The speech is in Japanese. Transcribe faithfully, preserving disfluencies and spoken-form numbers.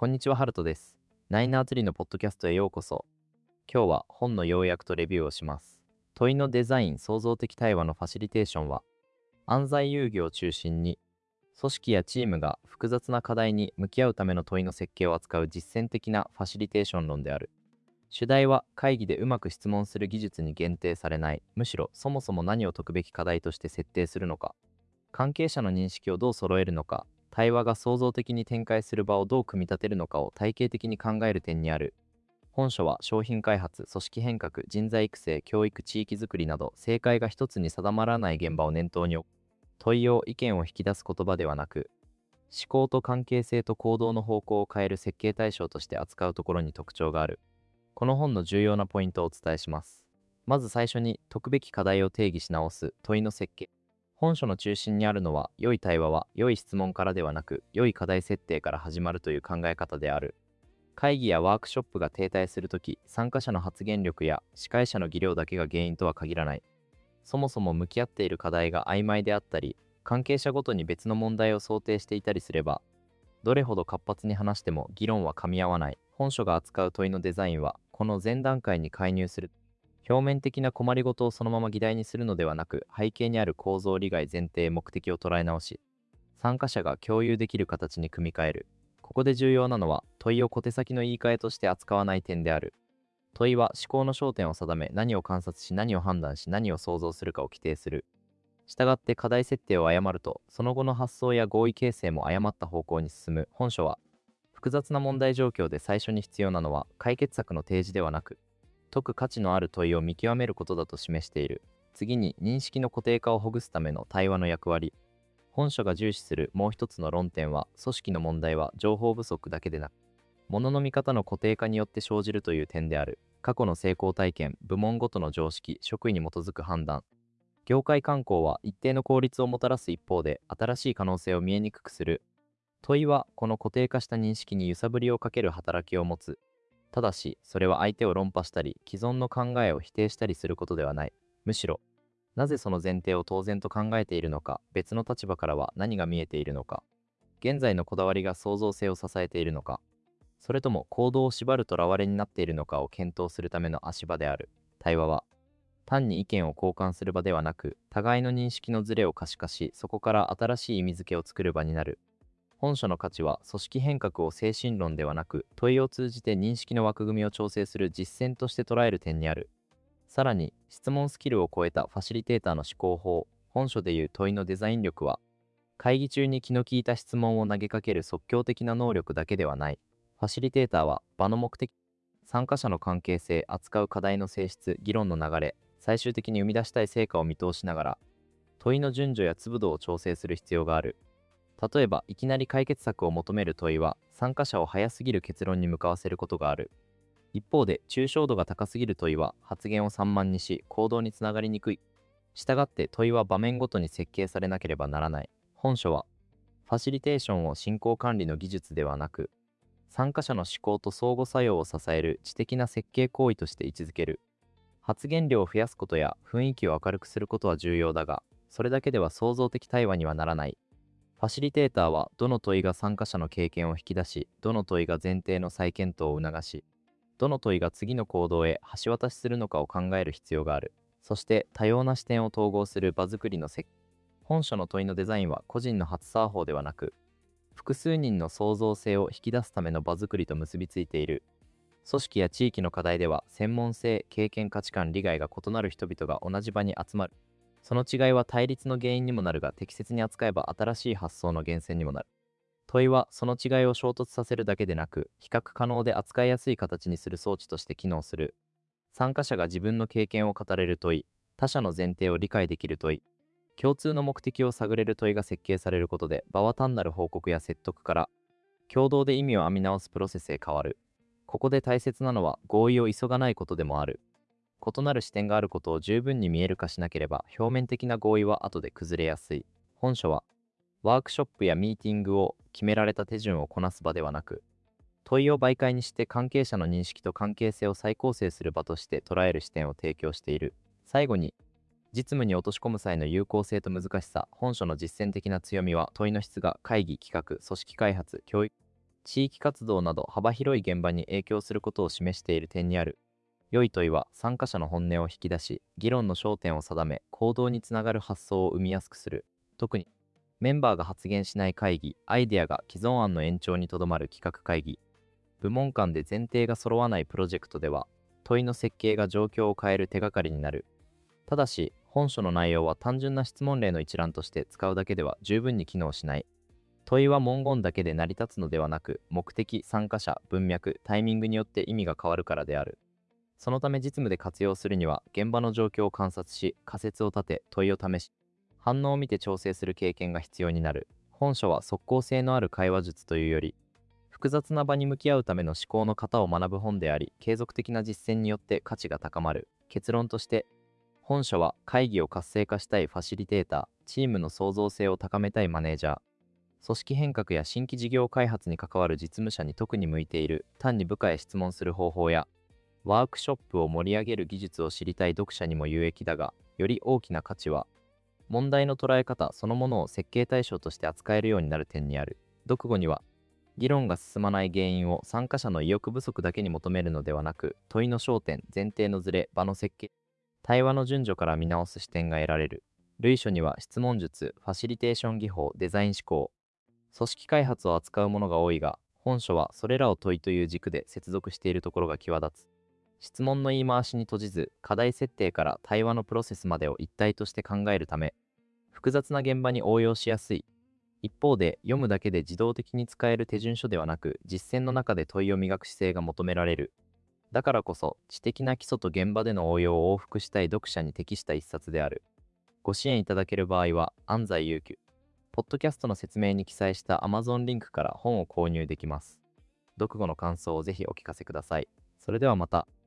こんにちは、ハルトです。ナイナーツリーのポッドキャストへようこそ。今日は本の要約とレビューをします。問いのデザイン、創造的対話のファシリテーションは、安西遊戯を中心に、組織やチームが複雑な課題に向き合うための問いの設計を扱う実践的なファシリテーション論である。主題は会議でうまく質問する技術に限定されない、むしろそもそも何を解くべき課題として設定するのか、関係者の認識をどう揃えるのか、対話が創造的に展開する場をどう組み立てるのかを体系的に考える点にある。本書は商品開発、組織変革、人材育成、教育、地域づくりなど正解が一つに定まらない現場を念頭に置く。問いを意見を引き出す言葉ではなく、思考と関係性と行動の方向を変える設計対象として扱うところに特徴がある。この本の重要なポイントをお伝えします。まず最初に解くべき課題を定義し直す問いの設計。本書の中心にあるのは、良い対話は良い質問からではなく、良い課題設定から始まるという考え方である。会議やワークショップが停滞するとき、参加者の発言力や司会者の技量だけが原因とは限らない。そもそも向き合っている課題が曖昧であったり、関係者ごとに別の問題を想定していたりすれば、どれほど活発に話しても議論は噛み合わない。本書が扱う問いのデザインは、この前段階に介入する。表面的な困りごとをそのまま議題にするのではなく、背景にある構造利害前提目的を捉え直し、参加者が共有できる形に組み替える。ここで重要なのは、問いを小手先の言い換えとして扱わない点である。問いは思考の焦点を定め、何を観察し、何を判断し、何を想像するかを規定する。したがって課題設定を誤ると、その後の発想や合意形成も誤った方向に進む。本書は、複雑な問題状況で最初に必要なのは、解決策の提示ではなく、解く価値のある問いを見極めることだと示している。次に、認識の固定化をほぐすための対話の役割。本書が重視するもう一つの論点は、組織の問題は情報不足だけでなく、物の見方の固定化によって生じるという点である。過去の成功体験、部門ごとの常識、職位に基づく判断。業界慣行は一定の効率をもたらす一方で、新しい可能性を見えにくくする。問いは、この固定化した認識に揺さぶりをかける働きを持つ。ただし、それは相手を論破したり、既存の考えを否定したりすることではない。むしろ、なぜその前提を当然と考えているのか、別の立場からは何が見えているのか、現在のこだわりが創造性を支えているのか、それとも行動を縛るとらわれになっているのかを検討するための足場である。対話は、単に意見を交換する場ではなく、互いの認識のズレを可視化し、そこから新しい意味付けを作る場になる。本書の価値は、組織変革を精神論ではなく、問いを通じて認識の枠組みを調整する実践として捉える点にある。さらに、質問スキルを超えたファシリテーターの思考法、本書でいう問いのデザイン力は、会議中に気の利いた質問を投げかける即興的な能力だけではない。ファシリテーターは、場の目的、参加者の関係性、扱う課題の性質、議論の流れ、最終的に生み出したい成果を見通しながら、問いの順序や粒度を調整する必要がある。例えば、いきなり解決策を求める問いは、参加者を早すぎる結論に向かわせることがある。一方で、抽象度が高すぎる問いは、発言を散漫にし、行動につながりにくい。したがって問いは場面ごとに設計されなければならない。本書は、ファシリテーションを進行管理の技術ではなく、参加者の思考と相互作用を支える知的な設計行為として位置づける。発言量を増やすことや雰囲気を明るくすることは重要だが、それだけでは創造的対話にはならない。ファシリテーターは、どの問いが参加者の経験を引き出し、どの問いが前提の再検討を促し、どの問いが次の行動へ橋渡しするのかを考える必要がある。そして、多様な視点を統合する場作りの設計。本書の問いのデザインは個人の初作法ではなく、複数人の創造性を引き出すための場作りと結びついている。組織や地域の課題では、専門性、経験、価値観、利害が異なる人々が同じ場に集まる。その違いは対立の原因にもなるが、適切に扱えば新しい発想の源泉にもなる。問いは、その違いを衝突させるだけでなく、比較可能で扱いやすい形にする装置として機能する。参加者が自分の経験を語れる問い、他者の前提を理解できる問い、共通の目的を探れる問いが設計されることで、場は単なる報告や説得から、共同で意味を編み直すプロセスへ変わる。ここで大切なのは、合意を急がないことでもある。異なる視点があることを十分に見える化しなければ、表面的な合意は後で崩れやすい。本書は、ワークショップやミーティングを決められた手順をこなす場ではなく、問いを媒介にして関係者の認識と関係性を再構成する場として捉える視点を提供している。最後に、実務に落とし込む際の有効性と難しさ。本書の実践的な強みは、問いの質が会議、企画、組織開発、教育、 地域活動など幅広い現場に影響することを示している点にある。良い問いは参加者の本音を引き出し、議論の焦点を定め、行動につながる発想を生みやすくする。特に、メンバーが発言しない会議、アイデアが既存案の延長にとどまる企画会議、部門間で前提が揃わないプロジェクトでは、問いの設計が状況を変える手がかりになる。ただし、本書の内容は単純な質問例の一覧として使うだけでは十分に機能しない。問いは文言だけで成り立つのではなく、目的、参加者、文脈、タイミングによって意味が変わるからである。そのため実務で活用するには、現場の状況を観察し、仮説を立て、問いを試し、反応を見て調整する経験が必要になる。本書は即効性のある会話術というより、複雑な場に向き合うための思考の型を学ぶ本であり、継続的な実践によって価値が高まる。結論として、本書は会議を活性化したいファシリテーター、チームの創造性を高めたいマネージャー、組織変革や新規事業開発に関わる実務者に特に向いている。単に部下へ質問する方法や、ワークショップを盛り上げる技術を知りたい読者にも有益だが、より大きな価値は、問題の捉え方そのものを設計対象として扱えるようになる点にある。読後には、議論が進まない原因を参加者の意欲不足だけに求めるのではなく、問いの焦点、前提のズレ、場の設計、対話の順序から見直す視点が得られる。類書には質問術、ファシリテーション技法、デザイン思考、組織開発を扱うものが多いが、本書はそれらを問いという軸で接続しているところが際立つ。質問の言い回しに閉じず、課題設定から対話のプロセスまでを一体として考えるため、複雑な現場に応用しやすい。一方で、読むだけで自動的に使える手順書ではなく、実践の中で問いを磨く姿勢が求められる。だからこそ、知的な基礎と現場での応用を往復したい読者に適した一冊である。ご支援いただける場合は、安西祐樹。ポッドキャストの説明に記載した Amazon リンクから本を購入できます。読後の感想をぜひお聞かせください。それではまた。